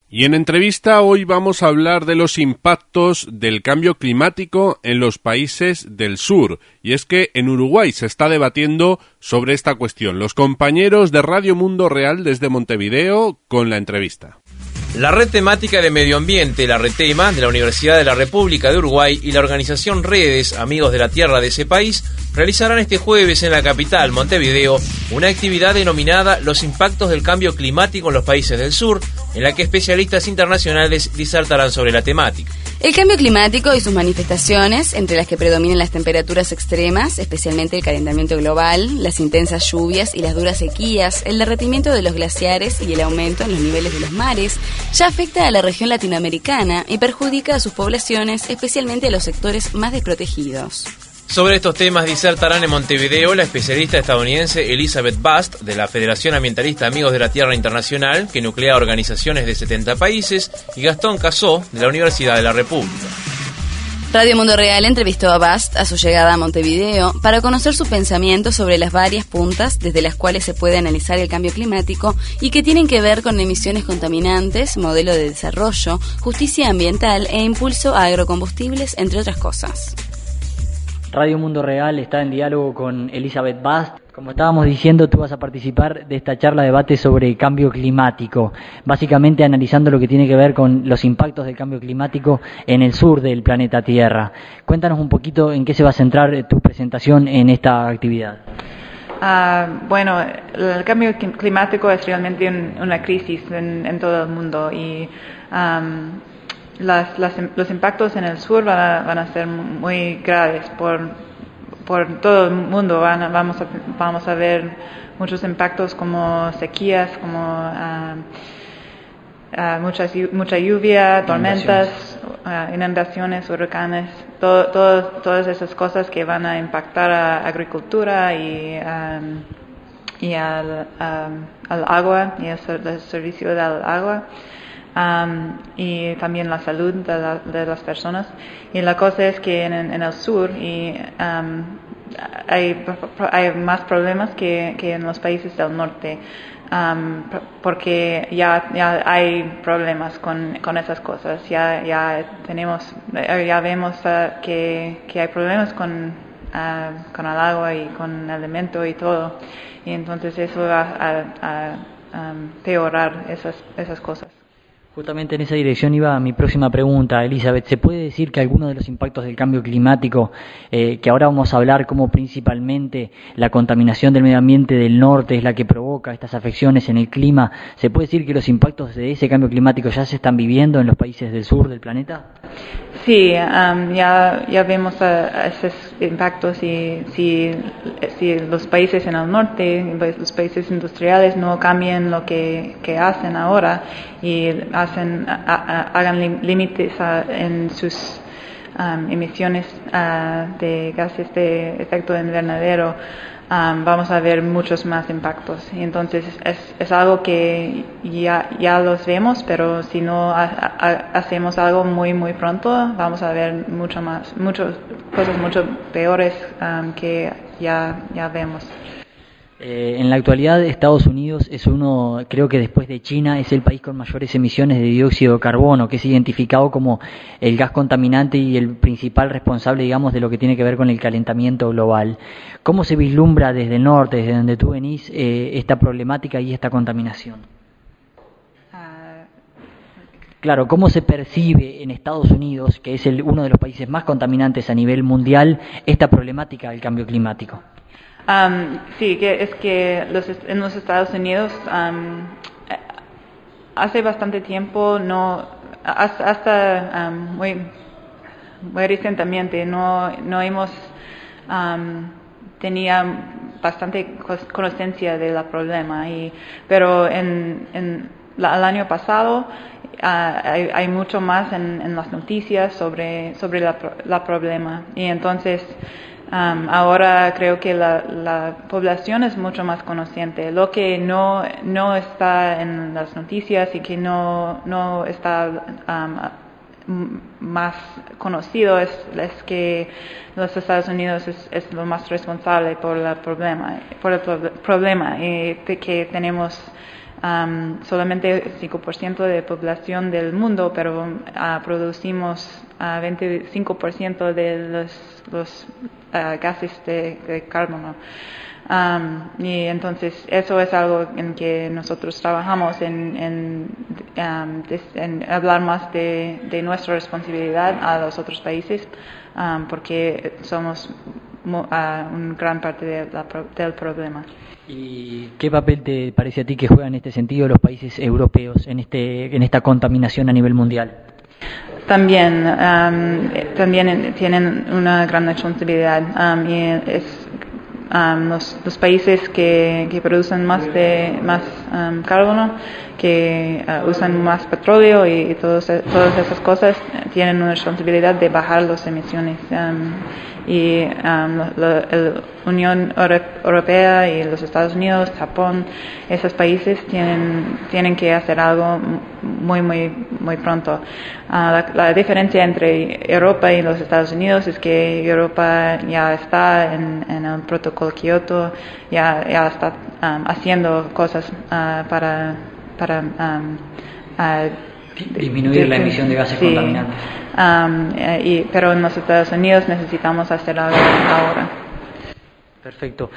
Y en entrevista hoy vamos a hablar de los impactos del cambio climático en los países del sur. Y es que en Uruguay se está debatiendo sobre esta cuestión. Los compañeros de Radio Mundo Real desde Montevideo con la entrevista. La Red Temática de Medio Ambiente, la RETEMA, de la Universidad de la República de Uruguay y la organización Redes, Amigos de la Tierra de ese país, realizarán este jueves en la capital, Montevideo, una actividad denominada Los impactos del cambio climático en los países del sur, en la que especialistas internacionales disertarán sobre la temática. El cambio climático y sus manifestaciones, entre las que predominan las temperaturas extremas, especialmente el calentamiento global, las intensas lluvias y las duras sequías, el derretimiento de los glaciares y el aumento en los niveles de los mares, ya afecta a la región latinoamericana y perjudica a sus poblaciones, especialmente a los sectores más desprotegidos. Sobre estos temas disertarán en Montevideo la especialista estadounidense Elizabeth Bast, de la Federación Ambientalista Amigos de la Tierra Internacional, que nuclea organizaciones de 70 países, y Gastón Casó, de la Universidad de la República. Radio Mundo Real entrevistó a Bast a su llegada a Montevideo para conocer su pensamiento sobre las varias puntas desde las cuales se puede analizar el cambio climático y que tienen que ver con emisiones contaminantes, modelo de desarrollo, justicia ambiental e impulso a agrocombustibles, entre otras cosas. Radio Mundo Real está en diálogo con Elizabeth Bast. Como estábamos diciendo, tú vas a participar de esta charla debate sobre cambio climático, básicamente analizando lo que tiene que ver con los impactos del cambio climático en el sur del planeta Tierra. Cuéntanos un poquito en qué se va a centrar tu presentación en esta actividad. Bueno, el cambio climático es realmente una crisis en todo el mundo y los impactos en el sur van a ser muy graves por todo el mundo. Vamos a ver muchos impactos como sequías, como mucha lluvia, tormentas, inundaciones, huracanes, todas esas cosas que van a impactar a agricultura y al agua y el servicio del agua. Y también la salud de las personas. Y la cosa es que en el sur hay más problemas que en los países del norte, porque ya hay problemas con esas cosas. Ya vemos que hay problemas con el agua y con el alimento y todo. Y entonces eso va a peorar esas cosas. Justamente en esa dirección iba mi próxima pregunta, Elizabeth. ¿Se puede decir que algunos de los impactos del cambio climático, que ahora vamos a hablar como principalmente la contaminación del medio ambiente del norte es la que provoca estas afecciones en el clima, se puede decir que los impactos de ese cambio climático ya se están viviendo en los países del sur del planeta? Sí, ya vemos esos impactos y si los países en el norte, los países industriales no cambian lo que hacen ahora y hagan límites en sus emisiones de gases de efecto invernadero, vamos a ver muchos más impactos. Y entonces es algo que ya los vemos, pero si no hacemos algo muy muy pronto, vamos a ver muchas cosas mucho peores que ya vemos. En la actualidad Estados Unidos es creo que después de China, es el país con mayores emisiones de dióxido de carbono, que es identificado como el gas contaminante y el principal responsable, digamos, de lo que tiene que ver con el calentamiento global. ¿Cómo se vislumbra desde el norte, desde donde tú venís, esta problemática y esta contaminación? Claro, ¿cómo se percibe en Estados Unidos, que es uno de los países más contaminantes a nivel mundial, esta problemática del cambio climático? Sí, es que en los Estados Unidos hace bastante tiempo, hasta muy recientemente, no hemos tenía bastante conciencia del problema, pero el año pasado hay mucho más en las noticias sobre la problema, y entonces ahora creo que la población es mucho más consciente. Lo que no está en las noticias y que no está más conocido es que los Estados Unidos es lo más responsable por el problema y que tenemos solamente 5% de población del mundo, pero producimos 25% de los gases de carbono. Y entonces eso es algo en que nosotros trabajamos en hablar más de nuestra responsabilidad a los otros países, porque somos una gran parte del problema. ¿Y qué papel te parece a ti que juegan en este sentido los países europeos en esta contaminación a nivel mundial? También tienen una gran responsabilidad, y los países que producen más carbono, que usan más petróleo y todas esas cosas, tienen una responsabilidad de bajar las emisiones. Y la Unión Europea y los Estados Unidos, Japón, esos países tienen que hacer algo muy pronto. La diferencia entre Europa y los Estados Unidos es que Europa ya está en el protocolo Kioto, ya está haciendo cosas para disminuir la emisión de gases contaminantes. Pero en los Estados Unidos necesitamos hacer algo ahora. Perfecto.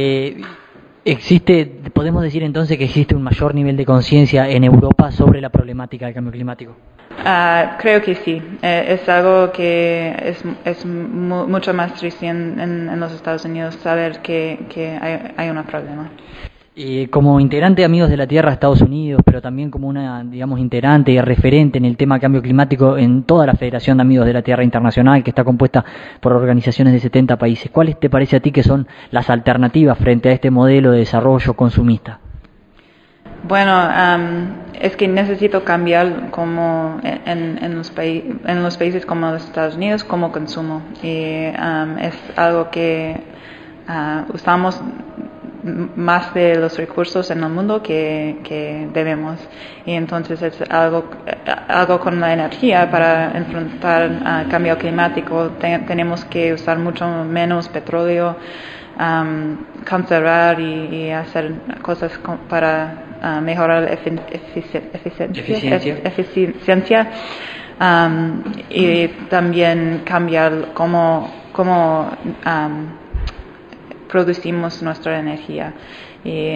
¿Podemos decir entonces que existe un mayor nivel de conciencia en Europa sobre la problemática del cambio climático? Creo que sí. Es algo que es mucho más triste en los Estados Unidos saber que hay un problema. Como integrante de Amigos de la Tierra Estados Unidos, pero también como una, integrante y referente en el tema cambio climático en toda la Federación de Amigos de la Tierra Internacional, que está compuesta por organizaciones de 70 países, ¿cuáles te parece a ti que son las alternativas frente a este modelo de desarrollo consumista? Bueno, es que necesito cambiar como en los países como los Estados Unidos como consumo, y es algo que usamos más de los recursos en el mundo que debemos, y entonces es algo con la energía para enfrentar el cambio climático. Tenemos que usar mucho menos petróleo, conservar y hacer cosas para mejorar la eficiencia, y también cambiar cómo producimos nuestra energía, y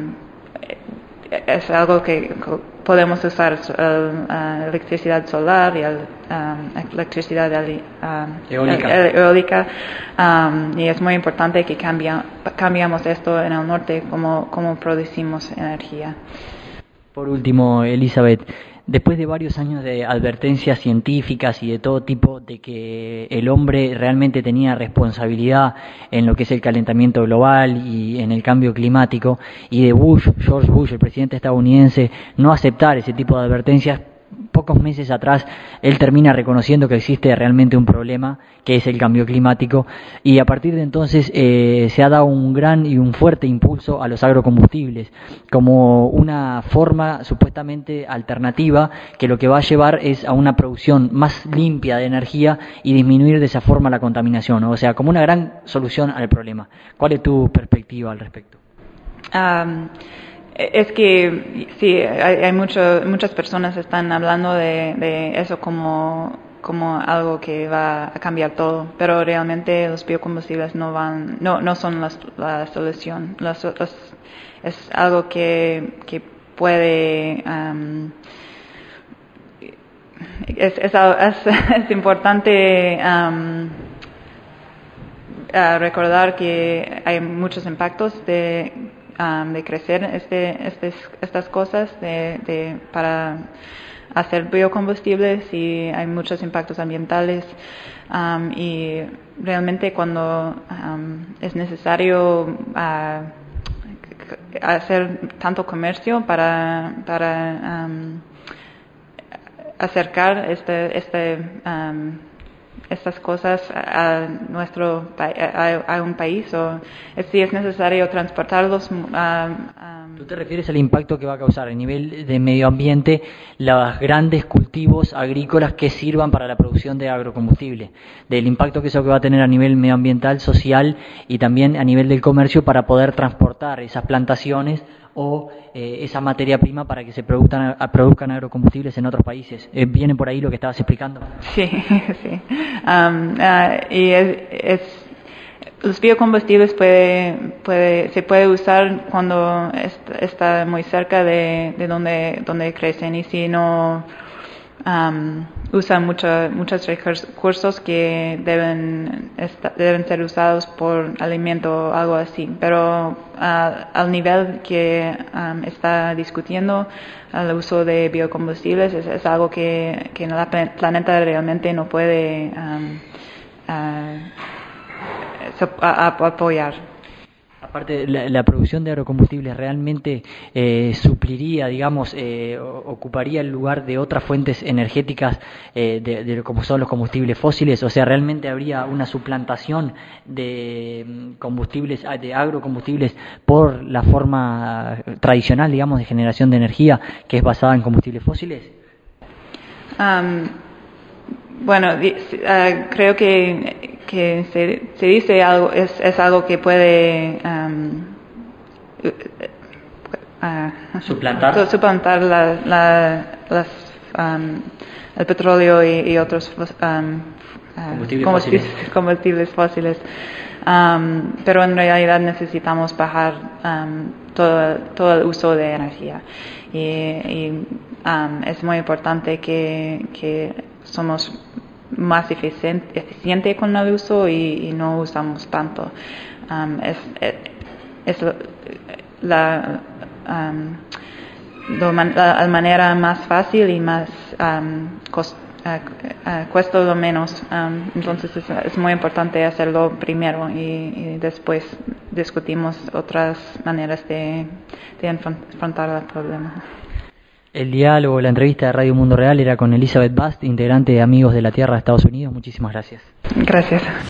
es algo que podemos usar electricidad solar y electricidad eólica, y es muy importante que cambiamos esto en el norte, cómo producimos energía. Por último, Elizabeth, después de varios años de advertencias científicas y de todo tipo de que el hombre realmente tenía responsabilidad en lo que es el calentamiento global y en el cambio climático, y de George Bush, el presidente estadounidense, no aceptar ese tipo de advertencias, pocos meses atrás él termina reconociendo que existe realmente un problema, que es el cambio climático, y a partir de entonces se ha dado un gran y un fuerte impulso a los agrocombustibles como una forma supuestamente alternativa que lo que va a llevar es a una producción más limpia de energía y disminuir de esa forma la contaminación, o sea, como una gran solución al problema. ¿Cuál es tu perspectiva al respecto? Es que sí, hay muchas personas están hablando de eso como algo que va a cambiar todo, pero realmente los biocombustibles no son la solución. Es algo que puede es importante recordar que hay muchos impactos de crecer estas cosas para hacer biocombustibles, y hay muchos impactos ambientales, y realmente cuando es necesario hacer tanto comercio para acercar estas cosas a un país, o si es necesario transportarlos ¿Tú te refieres al impacto que va a causar a nivel de medio ambiente los grandes cultivos agrícolas que sirvan para la producción de agrocombustible? Del impacto que eso que va a tener a nivel medioambiental, social y también a nivel del comercio para poder transportar esas plantaciones o esa materia prima para que se produzcan agrocombustibles en otros países. ¿Viene por ahí lo que estabas explicando? Sí, sí. Y los biocombustibles se puede usar cuando está muy cerca de donde crecen, y si no usan muchos recursos que deben ser usados por alimento o algo así. Pero al nivel que está discutiendo el uso de biocombustibles es algo que el planeta realmente no puede apoyar. Aparte, la producción de agrocombustibles realmente supliría, digamos, ocuparía el lugar de otras fuentes energéticas de como son los combustibles fósiles. O sea, realmente habría una suplantación de combustibles, de agrocombustibles por la forma tradicional, digamos, de generación de energía que es basada en combustibles fósiles. Bueno, creo que se dice algo, es algo que puede suplantar el petróleo y otros combustibles fósiles. Pero en realidad necesitamos bajar todo el uso de energía, y es muy importante que somos más eficiente con el uso y no usamos tanto. Es la manera más fácil y más cuesta lo menos. Entonces es muy importante hacerlo primero y después discutimos otras maneras de enfrentar el problema. El diálogo, la entrevista de Radio Mundo Real era con Elizabeth Bast, integrante de Amigos de la Tierra de Estados Unidos. Muchísimas gracias. Gracias.